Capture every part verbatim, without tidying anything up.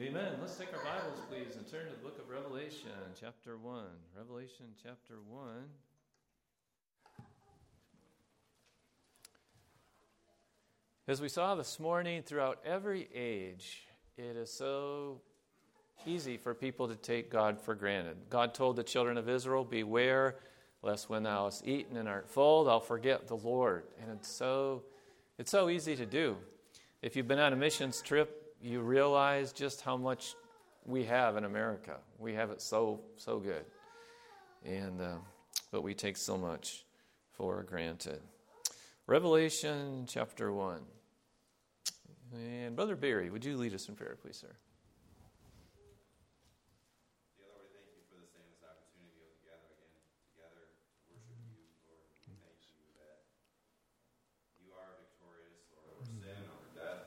Amen. Let's take our Bibles, please, and turn to the book of Revelation, chapter one. Revelation, chapter one. As we saw this morning, throughout every age, it is so easy for people to take God for granted. God told the children of Israel, "Beware, lest when thou hast eaten and art full, thou forget the Lord." And it's so, it's so easy to do. If you've been on a missions trip, you realize just how much we have in America. We have it so, so good. And uh, but we take so much for granted. Revelation chapter one. And Brother Barry, would you lead us in prayer, please, sir? Dear Lord, we thank you for this day and this opportunity to be able to gather again together to worship you, Lord. We thank you that you are victorious, Lord, over sin, over death.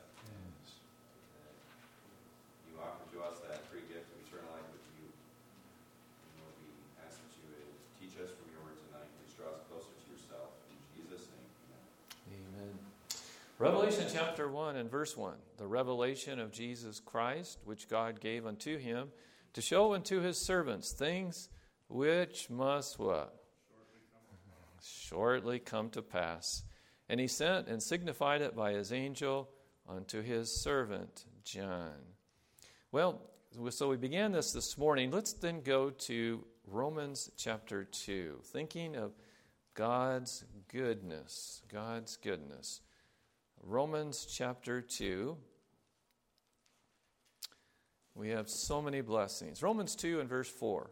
You offer to us that free gift of eternal life with you. And Lord, we ask that you would teach us from your word tonight. Please draw us closer to yourself. In Jesus' name, amen. Amen. Revelation chapter one and verse one. The revelation of Jesus Christ, which God gave unto him, to show unto his servants things which must what? Shortly come to pass. And he sent and signified it by his angel unto his servant John. Well, so we began this this morning. Let's then go to Romans chapter two, thinking of God's goodness, God's goodness. Romans chapter two. We have so many blessings. Romans two and verse four.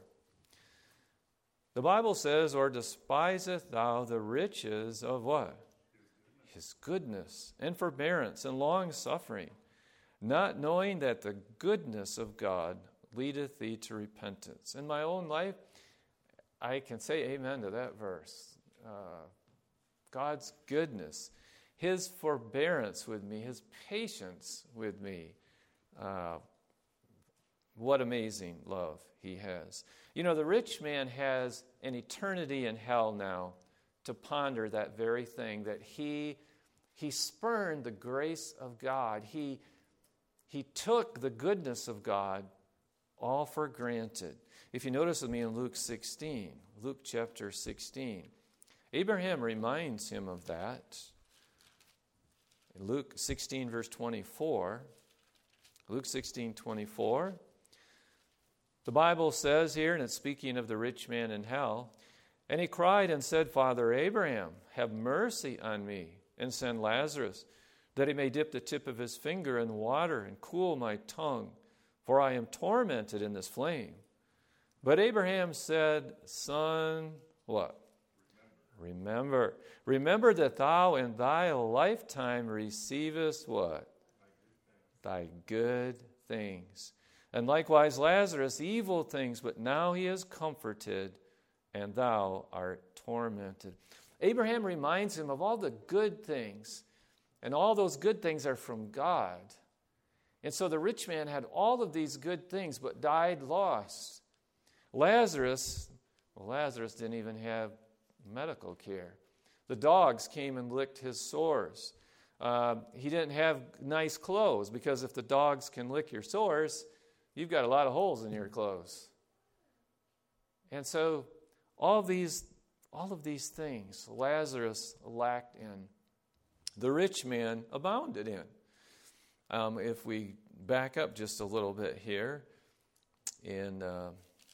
The Bible says, "Or despiseth thou the riches of what? His goodness and forbearance and long-suffering, not knowing that the goodness of God leadeth thee to repentance." In my own life, I can say amen to that verse. Uh, God's goodness, his forbearance with me, his patience with me. Uh, what amazing love he has. You know, the rich man has an eternity in hell now to ponder that very thing, that he, he spurned the grace of God. He He took the goodness of God all for granted. If you notice with me in Luke sixteen, Luke chapter sixteen, Abraham reminds him of that. In Luke sixteen, verse twenty-four, Luke sixteen, twenty-four, the Bible says here, and it's speaking of the rich man in hell, "And he cried and said, Father Abraham, have mercy on me, and send Lazarus, that he may dip the tip of his finger in water and cool my tongue, for I am tormented in this flame." But Abraham said, "Son," what? Remember. Remember. Remember that thou in thy lifetime receivest what? Thy good things. And likewise Lazarus evil things, but now he is comforted, and thou art tormented. Abraham reminds him of all the good things. And all those good things are from God. And so the rich man had all of these good things, but died lost. Lazarus, well, Lazarus didn't even have medical care. The dogs came and licked his sores. Uh, he didn't have nice clothes, because if the dogs can lick your sores, you've got a lot of holes in your clothes. And so all of these, all of these things Lazarus lacked in, the rich man abounded in. Um, if we back up just a little bit here, in uh,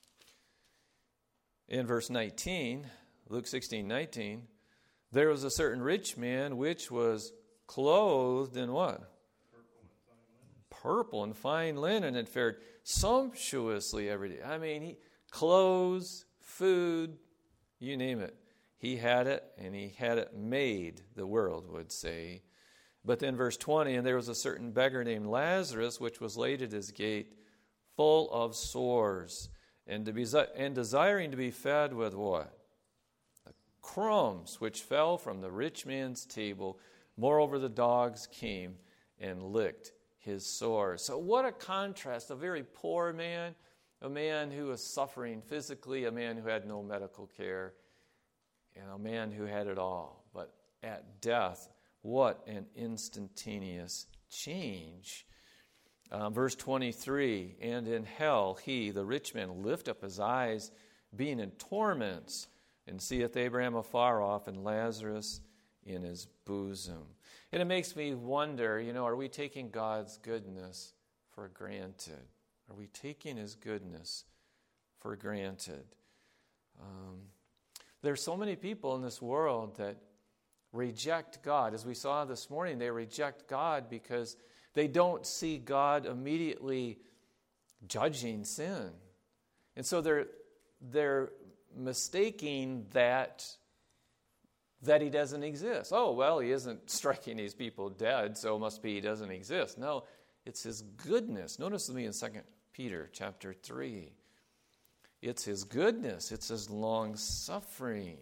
in verse nineteen, Luke sixteen, nineteen, "There was a certain rich man which was clothed in what? Purple and fine linen, and fared sumptuously every day." I mean, he, clothes, food, you name it. He had it, and he had it made, the world would say. But then verse twenty, "And there was a certain beggar named Lazarus, which was laid at his gate, full of sores, and, to be, and desiring to be fed with" what? "The crumbs which fell from the rich man's table. Moreover, the dogs came and licked his sores." So what a contrast. A very poor man, a man who was suffering physically, a man who had no medical care, and a man who had it all. But at death, what an instantaneous change. Uh, verse twenty-three, and in hell he, the rich man, lift up his eyes, being in torments, and seeth Abraham afar off, and Lazarus in his bosom. And it makes me wonder, you know, are we taking God's goodness for granted? Are we taking his goodness for granted? Um, there's so many people in this world that reject God. As we saw this morning, they reject God because they don't see God immediately judging sin. And so they're they're mistaking that that he doesn't exist. Oh, well, he isn't striking these people dead, so it must be he doesn't exist. No, it's his goodness. Notice with me in Second Peter chapter three. It's his goodness. It's his long-suffering.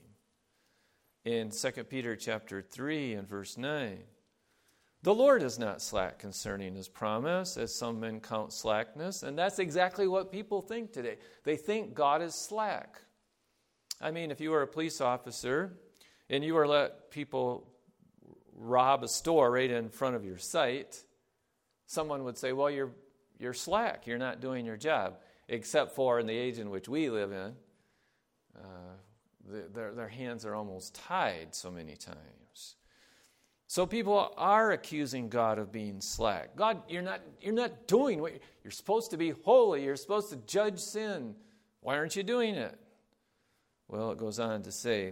In Second Peter chapter three and verse nine, the Lord is not slack concerning his promise, as some men count slackness. And that's exactly what people think today. They think God is slack. I mean, if you were a police officer and you were let people rob a store right in front of your sight, someone would say, well, you're you're slack. You're not doing your job. Except for in the age in which we live in, uh, the, their, their hands are almost tied so many times. So people are accusing God of being slack. God, you're not you're not doing what you're supposed to be holy. You're supposed to judge sin. Why aren't you doing it? Well, it goes on to say,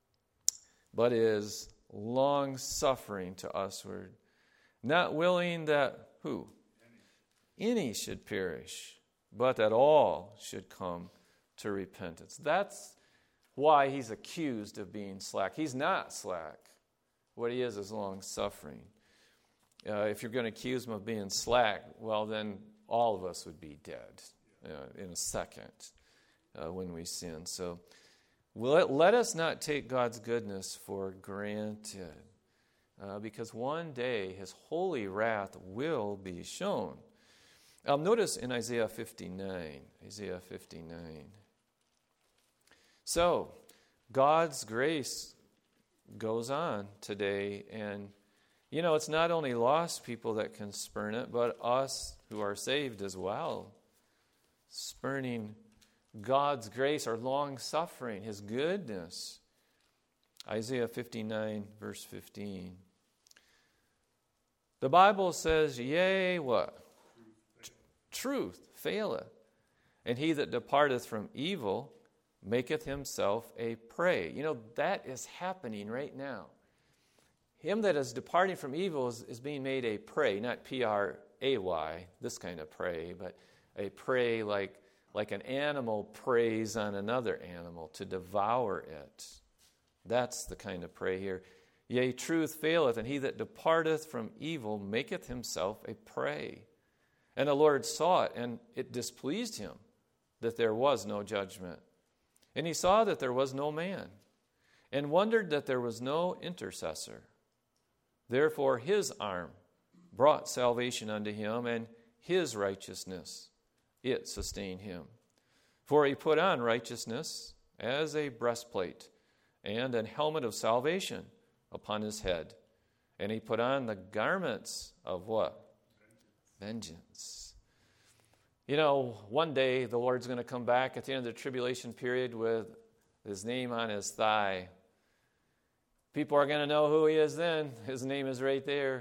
but is long-suffering to usward, not willing that, who? Any. Any should perish, but that all should come to repentance. That's why he's accused of being slack. He's not slack. What he is is long-suffering. Uh, if you're going to accuse him of being slack, well, then all of us would be dead uh, in a second uh, when we sin. So let, let us not take God's goodness for granted, uh, because one day his holy wrath will be shown. Um, notice in Isaiah fifty-nine, Isaiah fifty-nine. So, God's grace goes on today, and, you know, it's not only lost people that can spurn it, but us who are saved as well, spurning God's grace or long-suffering, his goodness. Isaiah fifty-nine, verse fifteen. The Bible says, yea, what? Truth faileth, and he that departeth from evil maketh himself a prey. You know, that is happening right now. Him that is departing from evil is, is being made a prey, not P R A Y, this kind of prey, but a prey like, like an animal preys on another animal to devour it. That's the kind of prey here. Yea, truth faileth, and he that departeth from evil maketh himself a prey. And the Lord saw it, and it displeased him that there was no judgment. And he saw that there was no man, and wondered that there was no intercessor. Therefore his arm brought salvation unto him, and his righteousness, it sustained him. For he put on righteousness as a breastplate, and an helmet of salvation upon his head. And he put on the garments of what? Vengeance. You know, one day the Lord's going to come back at the end of the tribulation period with his name on his thigh. People are going to know who he is then. His name is right there.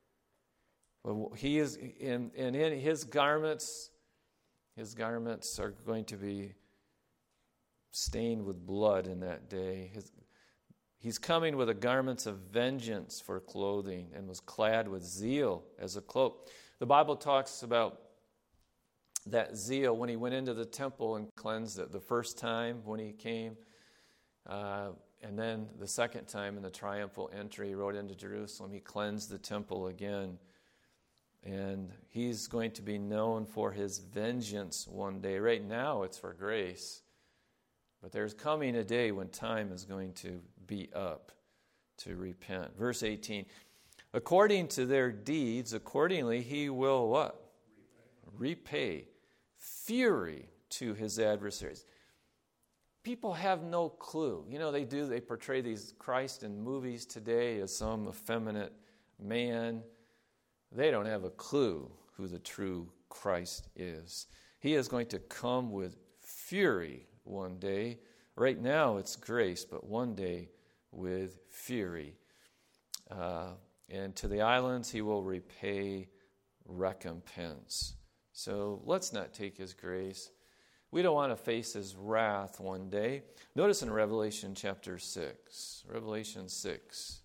He is in, in his garments. His garments are going to be stained with blood in that day. His, he's coming with the garments of vengeance for clothing, and was clad with zeal as a cloak. The Bible talks about that zeal when he went into the temple and cleansed it the first time when he came, uh, and then the second time in the triumphal entry he rode into Jerusalem, he cleansed the temple again. And he's going to be known for his vengeance one day. Right now it's for grace, but there's coming a day when time is going to be up to repent. Verse eighteen, according to their deeds, accordingly he will what? Repay. Repay fury to his adversaries. People have no clue. You know, they do, they portray these Christ in movies today as some effeminate man. They don't have a clue who the true Christ is. He is going to come with fury one day. Right now it's grace, but one day with fury. Uh, and to the islands he will repay recompense. So let's not take his grace. We don't want to face his wrath one day. Notice in Revelation chapter six. Revelation six.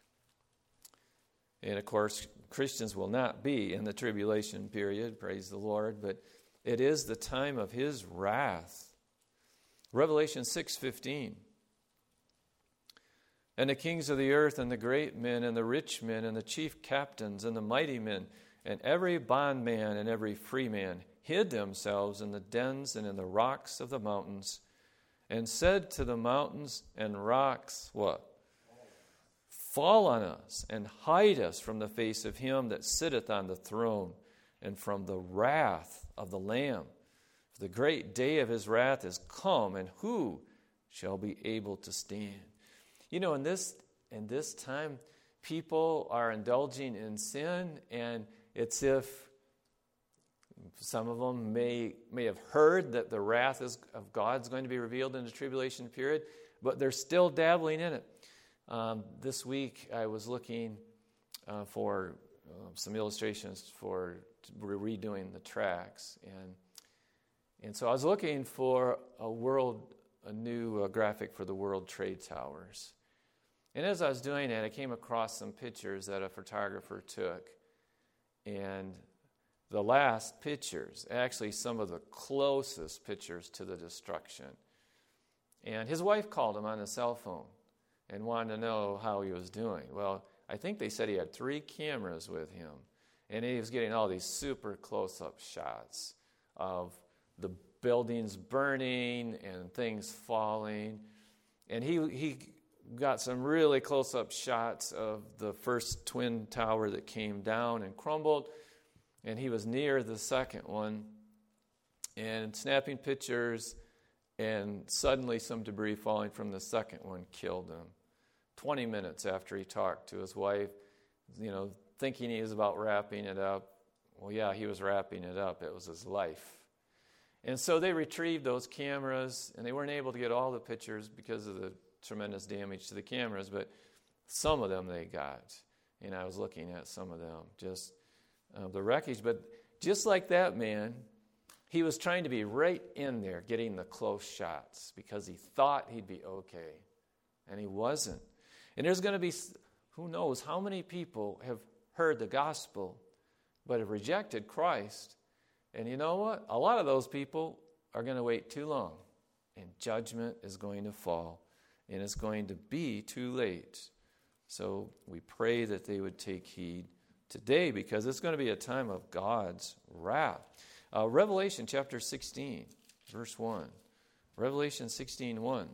And of course, Christians will not be in the tribulation period, praise the Lord, but it is the time of his wrath. Revelation six fifteen. And the kings of the earth, and the great men, and the rich men, and the chief captains, and the mighty men, and every bondman and every free man hid themselves in the dens and in the rocks of the mountains, and said to the mountains and rocks, what? Fall on us, and hide us from the face of him that sitteth on the throne, and from the wrath of the Lamb. For the great day of his wrath is come, and who shall be able to stand? You know, in this in this time, people are indulging in sin, and it's if some of them may may have heard that the wrath is, of God is going to be revealed in the tribulation period, but they're still dabbling in it. Um, this week, I was looking uh, for uh, some illustrations for redoing the tracks, and and so I was looking for a world, a new uh, graphic for the World Trade Towers. And as I was doing that, I came across some pictures that a photographer took, and the last pictures, actually some of the closest pictures to the destruction. And his wife called him on the cell phone and wanted to know how he was doing. Well, I think they said he had three cameras with him, and he was getting all these super close-up shots of the buildings burning and things falling. And he he got some really close-up shots of the first twin tower that came down and crumbled, and he was near the second one and snapping pictures, and suddenly some debris falling from the second one killed him. twenty minutes after he talked to his wife, you know, thinking he was about wrapping it up. Well, yeah, he was wrapping it up. It was his life. And so they retrieved those cameras, and they weren't able to get all the pictures because of the tremendous damage to the cameras, but some of them they got. And I was looking at some of them, just uh, the wreckage. But just like that man, he was trying to be right in there getting the close shots because he thought he'd be okay, and he wasn't. And there's going to be, who knows how many people have heard the gospel but have rejected Christ. And you know what? A lot of those people are going to wait too long, and judgment is going to fall, and it's going to be too late. So we pray that they would take heed today, because it's going to be a time of God's wrath. Uh, Revelation chapter sixteen, verse one. Revelation sixteen, one.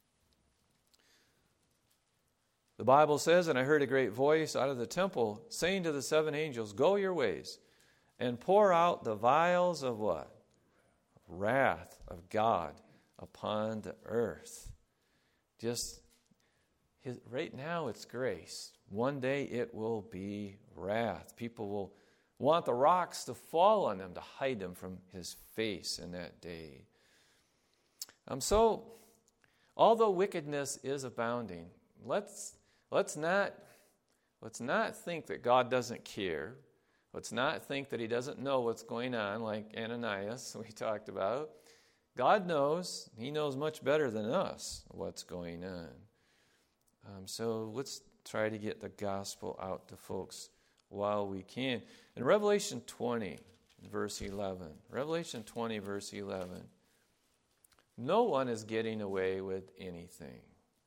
The Bible says, "And I heard a great voice out of the temple saying to the seven angels, Go your ways, and pour out the vials of" what? Wrath of God upon the earth. Just his, right now it's grace. One day it will be wrath. People will want the rocks to fall on them to hide them from his face in that day. Um, so, although wickedness is abounding, let's let's not let's not think that God doesn't care. Let's not think that he doesn't know what's going on, like Ananias we talked about. God knows. He knows much better than us what's going on. Um, so let's try to get the gospel out to folks while we can. In Revelation twenty, verse eleven, Revelation twenty, verse eleven, no one is getting away with anything.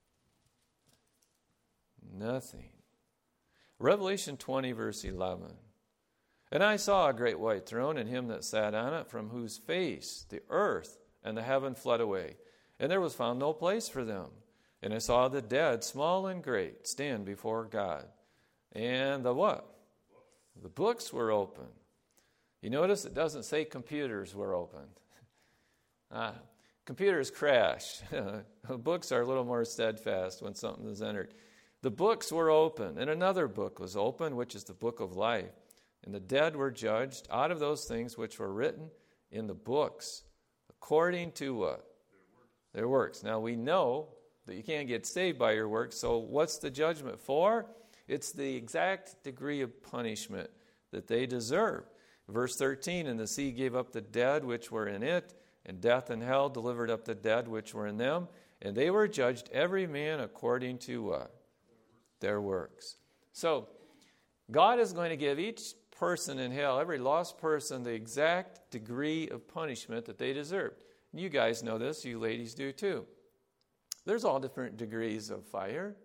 Nothing. Revelation twenty, verse eleven. And I saw a great white throne, and him that sat on it, from whose face the earth and the heaven fled away, and there was found no place for them. And I saw the dead, small and great, stand before God. And the what? The books were open. You notice it doesn't say computers were opened. Ah, computers crash. Books are a little more steadfast when something is entered. The books were open, and another book was open, which is the book of life. And the dead were judged out of those things which were written in the books, according to what? Their works. Their works. Now we know that you can't get saved by your works, so what's the judgment for? It's the exact degree of punishment that they deserve. Verse thirteen, and the sea gave up the dead which were in it, and death and hell delivered up the dead which were in them, and they were judged every man according to what? Their works. So God is going to give each person in hell, every lost person, the exact degree of punishment that they deserve. You guys know this, you ladies do too. There's all different degrees of fire.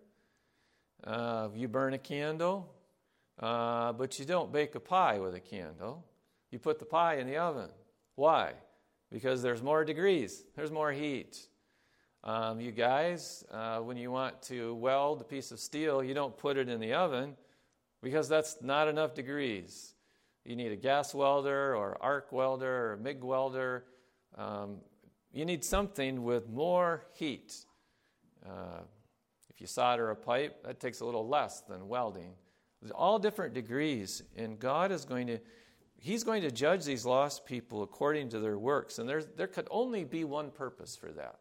Uh, you burn a candle, uh, but you don't bake a pie with a candle. You put the pie in the oven. Why? Because there's more degrees. There's more heat. Um, you guys, uh, when you want to weld a piece of steel, you don't put it in the oven because that's not enough degrees. You need a gas welder or arc welder or a MIG welder. Um, you need something with more heat. Uh, if you solder a pipe, that takes a little less than welding. There's all different degrees, and God is going to, He's going to judge these lost people according to their works, and there's, there could only be one purpose for that.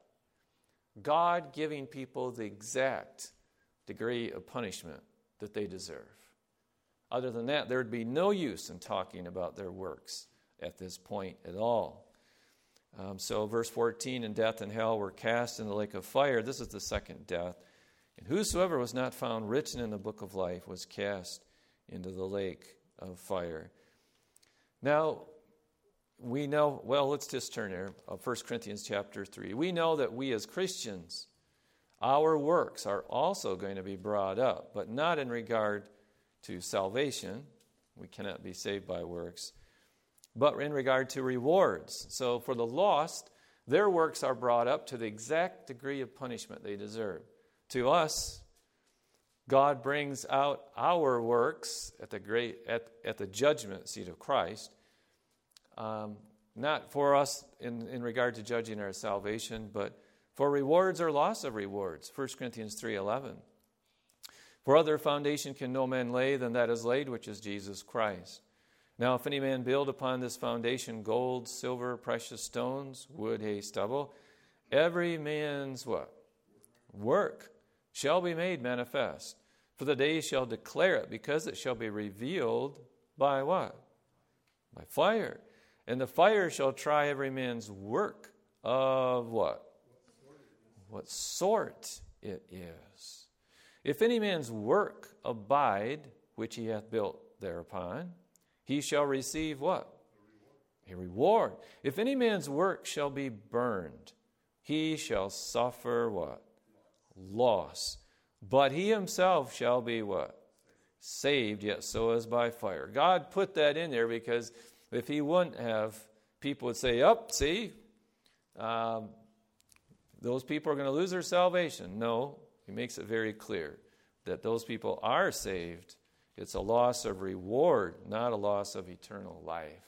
God giving people the exact degree of punishment that they deserve. Other than that, there would be no use in talking about their works at this point at all. Um, so verse fourteen, and death and hell were cast in the lake of fire. This is the second death. And whosoever was not found written in the book of life was cast into the lake of fire. Now, we know, well, let's just turn there, uh, First Corinthians chapter three. We know that we as Christians, our works are also going to be brought up, but not in regard to salvation. We cannot be saved by works, but in regard to rewards. So for the lost, their works are brought up to the exact degree of punishment they deserve. To us, God brings out our works at the great at, at the judgment seat of Christ, um, not for us in, in regard to judging our salvation, but for rewards or loss of rewards. First Corinthians three eleven. For other foundation can no man lay than that is laid, which is Jesus Christ. Now if any man build upon this foundation gold, silver, precious stones, wood, hay, stubble, every man's what? Work shall be made manifest. For the day shall declare it, because it shall be revealed by what? By fire. And the fire shall try every man's work of what? What sort it is. If any man's work abide, which he hath built thereupon, he shall receive what? A reward. If any man's work shall be burned, he shall suffer what? Loss. But he himself shall be what? Saved, yet so as by fire. God put that in there because if he wouldn't have, people would say, up, see, um, those people are going to lose their salvation. No, he makes it very clear that those people are saved. It's a loss of reward, not a loss of eternal life.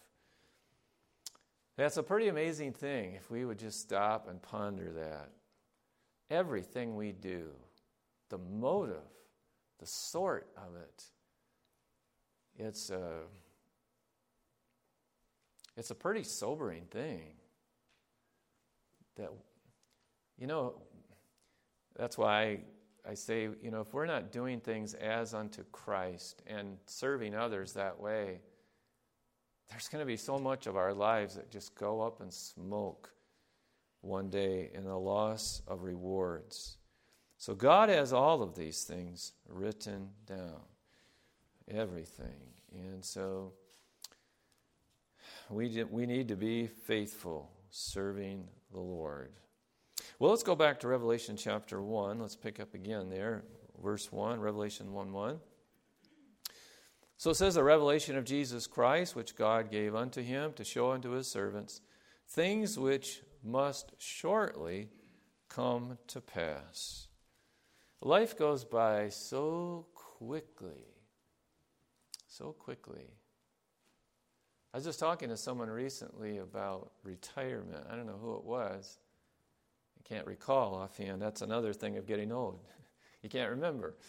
That's a pretty amazing thing if we would just stop and ponder that. Everything we do, the motive, the sort of it, it's a, it's a pretty sobering thing. That, you know, that's why I, I say, you know, if we're not doing things as unto Christ and serving others that way, there's going to be so much of our lives that just go up in smoke one day in the loss of rewards. So God has all of these things written down, everything. And so we we need to be faithful, serving the Lord. Well, let's go back to Revelation chapter one. Let's pick up again there, verse one, Revelation one one. So it says, the revelation of Jesus Christ, which God gave unto him to show unto his servants, things which must shortly come to pass. Life goes by so quickly, so quickly. I was just talking to someone recently about retirement. I don't know who it was. I can't recall offhand. That's another thing of getting old. You can't remember.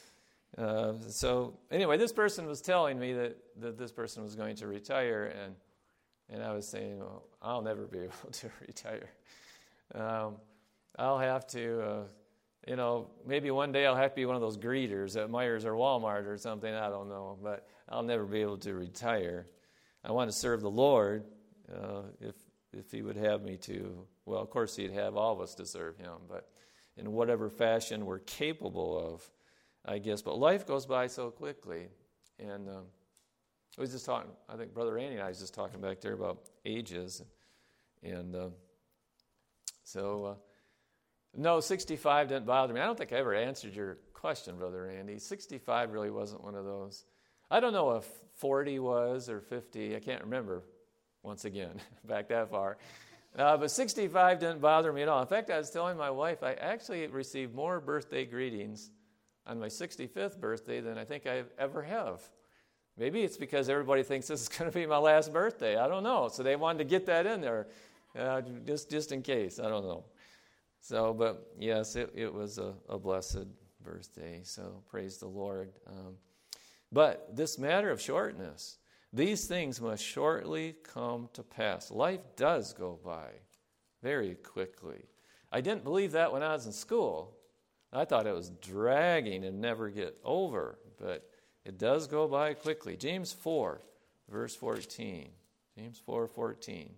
Uh, so anyway, this person was telling me that, that this person was going to retire, and and I was saying, well, I'll never be able to retire. Um, I'll have to, uh, you know, maybe one day I'll have to be one of those greeters at Myers or Walmart or something. I don't know, but I'll never be able to retire. I want to serve the Lord uh, if if He would have me to. Well, of course, He'd have all of us to serve Him, but in whatever fashion we're capable of, I guess. But life goes by so quickly, and um, I was just talking. I think Brother Randy and I was just talking back there about ages, and uh, so uh, no, sixty-five didn't bother me. I don't think I ever answered your question, Brother Randy. sixty-five really wasn't one of those. I don't know if forty was or fifty. I can't remember. Once again, back that far. Uh, but sixty-five didn't bother me at all. In fact, I was telling my wife I actually received more birthday greetings on my sixty-fifth birthday than I think I ever have. Maybe it's because everybody thinks this is going to be my last birthday. I don't know. So they wanted to get that in there uh, just, just in case. I don't know. So, but yes, it, it was a, a blessed birthday. So praise the Lord. Um, but this matter of shortness, these things must shortly come to pass. Life does go by very quickly. I didn't believe that when I was in school. I thought it was dragging and never get over, but it does go by quickly. James four, verse fourteen. James four fourteen.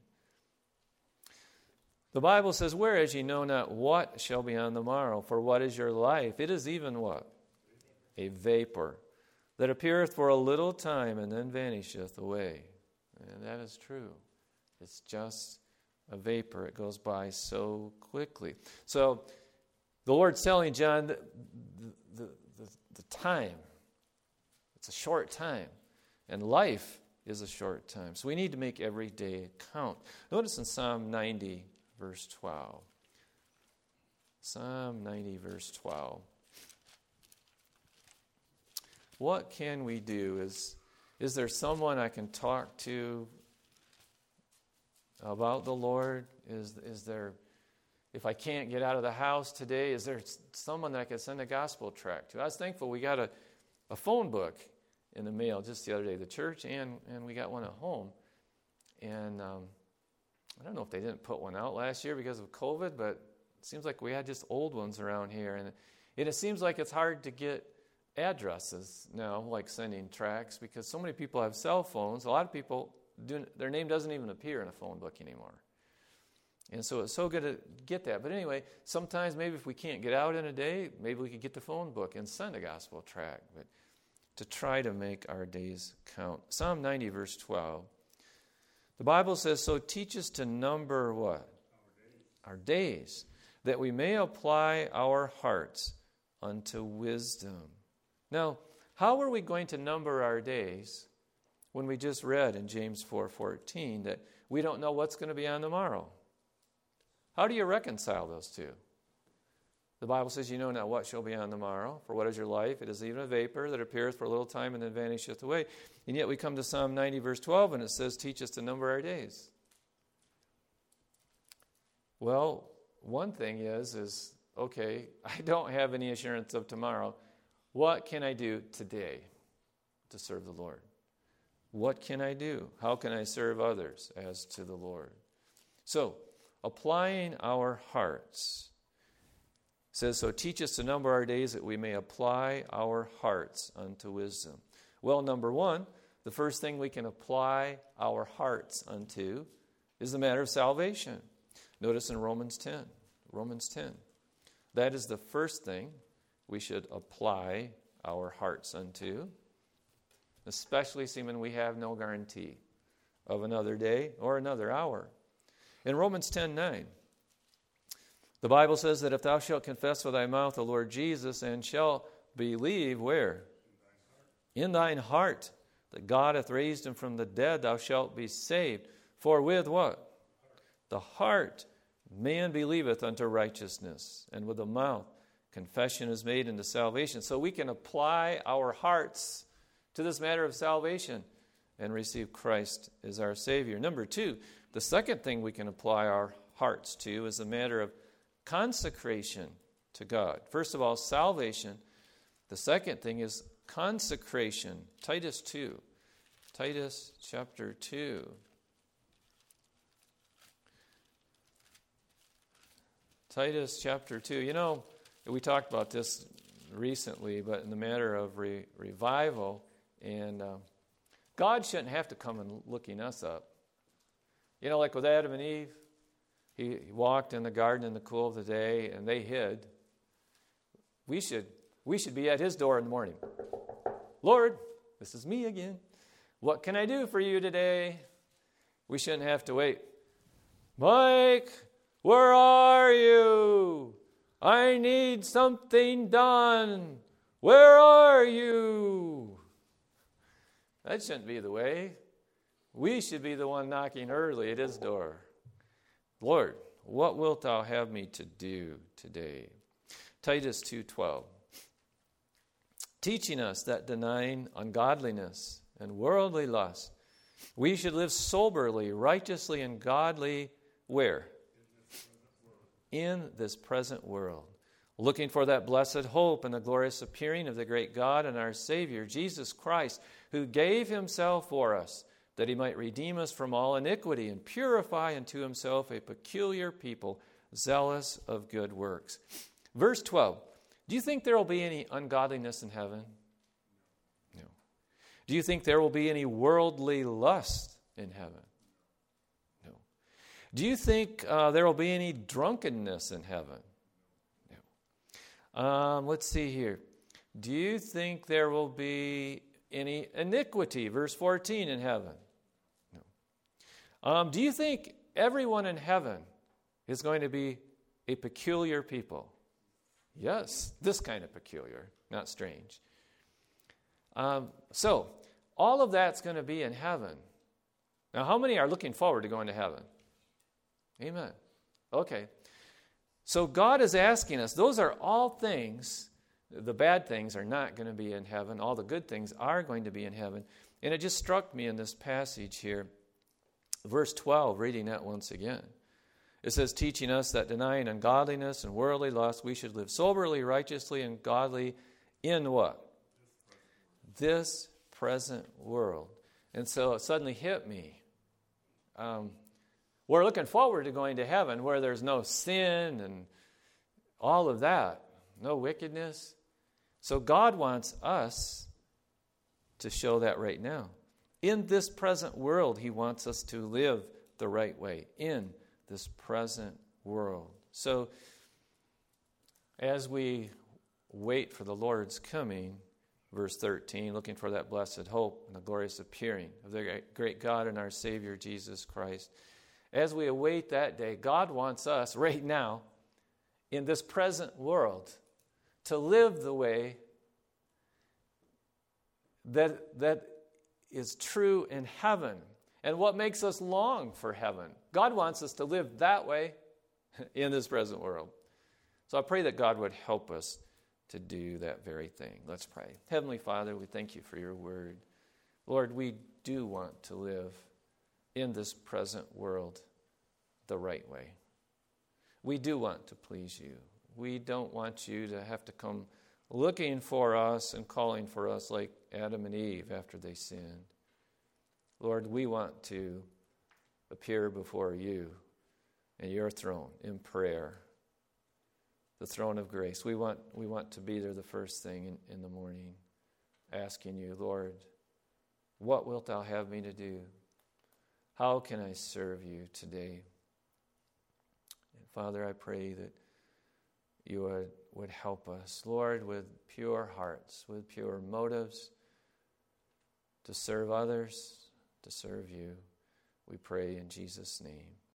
The Bible says, whereas ye know not what shall be on the morrow, for what is your life? It is even what? A vapor that appeareth for a little time and then vanisheth away. And that is true. It's just a vapor. It goes by so quickly. So the Lord's telling John the, the, the, the time. It's a short time. And life is a short time. So we need to make every day count. Notice in Psalm ninety, verse twelve. Psalm ninety, verse twelve. What can we do? Is, is there someone I can talk to about the Lord? Is, is there, if I can't get out of the house today, is there someone that I can send a gospel tract to? I was thankful we got a, a phone book in the mail just the other day, the church, and, and we got one at home. And um, I don't know if they didn't put one out last year because of COVID, but it seems like we had just old ones around here. And, and it seems like it's hard to get addresses now, like sending tracts, because so many people have cell phones. A lot of people, do, their name doesn't even appear in a phone book anymore. And so it's so good to get that. But anyway, sometimes maybe if we can't get out in a day, maybe we could get the phone book and send a gospel tract, but to try to make our days count. Psalm ninety, verse twelve. The Bible says, so teach us to number what? Our days. Our days, that we may apply our hearts unto wisdom. Now, how are we going to number our days when we just read in James four fourteen that we don't know what's going to be on tomorrow? How do you reconcile those two? The Bible says, you know not what shall be on tomorrow, for what is your life? It is even a vapor that appeareth for a little time and then vanisheth away. And yet we come to Psalm ninety, verse twelve, and it says, teach us to number our days. Well, one thing is, is, okay, I don't have any assurance of tomorrow. What can I do today to serve the Lord? What can I do? How can I serve others as to the Lord? So, applying our hearts. It says, so teach us to number our days that we may apply our hearts unto wisdom. Well, number one, the first thing we can apply our hearts unto is the matter of salvation. Notice in Romans ten. Romans ten. That is the first thing we should apply our hearts unto, especially seeming we have no guarantee of another day or another hour. In Romans ten nine, the Bible says that if thou shalt confess with thy mouth the Lord Jesus and shalt believe, where? In thine heart, that God hath raised him from the dead, thou shalt be saved. For with what? The heart man believeth unto righteousness, and with the mouth confession is made unto salvation. So we can apply our hearts to this matter of salvation and receive Christ as our Savior. Number two, the second thing we can apply our hearts to is the matter of consecration to God. First of all, salvation The second thing is consecration. Titus two. Titus chapter two. Titus chapter two. You know, we talked about this recently, but in the matter of re- revival, and um, God shouldn't have to come and looking us up. You know, like with Adam and Eve, he, he walked in the garden in the cool of the day, and they hid. We should, we should be at his door in the morning. Lord, this is me again. What can I do for you today? We shouldn't have to wait. Mike, where are you? I need something done. Where are you? That shouldn't be the way. We should be the one knocking early at his door. Lord, what wilt thou have me to do today? Titus two twelve. Teaching us that denying ungodliness and worldly lust, we should live soberly, righteously, and godly where? In this present world, looking for that blessed hope and the glorious appearing of the great God and our Savior, Jesus Christ, who gave himself for us, that he might redeem us from all iniquity and purify unto himself a peculiar people, zealous of good works. Verse twelve, do you think there will be any ungodliness in heaven? No. Do you think there will be any worldly lust in heaven? Do you think uh, there will be any drunkenness in heaven? No. Um, let's see here. Do you think there will be any iniquity, verse fourteen, in heaven? No. Um, do you think everyone in heaven is going to be a peculiar people? Yes, this kind of peculiar, not strange. Um, so, all of that's going to be in heaven. Now, how many are looking forward to going to heaven? Amen. Okay. So God is asking us, those are all things, the bad things are not going to be in heaven. All the good things are going to be in heaven. And it just struck me in this passage here, verse twelve, reading that once again. It says, teaching us that denying ungodliness and worldly lust, we should live soberly, righteously, and godly in what? This present world. And so it suddenly hit me. Um, We're looking forward to going to heaven where there's no sin and all of that, no wickedness. So God wants us to show that right now. In this present world, he wants us to live the right way in this present world. So as we wait for the Lord's coming, verse thirteen, looking for that blessed hope and the glorious appearing of the great God and our Savior, Jesus Christ. As we await that day, God wants us right now, in this present world, to live the way that, that is true in heaven. And what makes us long for heaven. God wants us to live that way in this present world. So I pray that God would help us to do that very thing. Let's pray. Heavenly Father, we thank you for your word. Lord, we do want to live in this present world the right way. We do want to please you. We don't want you to have to come looking for us and calling for us like Adam and Eve after they sinned. Lord, we want to appear before you and your throne in prayer, the throne of grace. We want, we want to be there the first thing in, in the morning, asking you, Lord, what wilt thou have me to do? How can I serve you today? And Father, I pray that you would, would help us, Lord, with pure hearts, with pure motives, to serve others, to serve you. We pray in Jesus' name.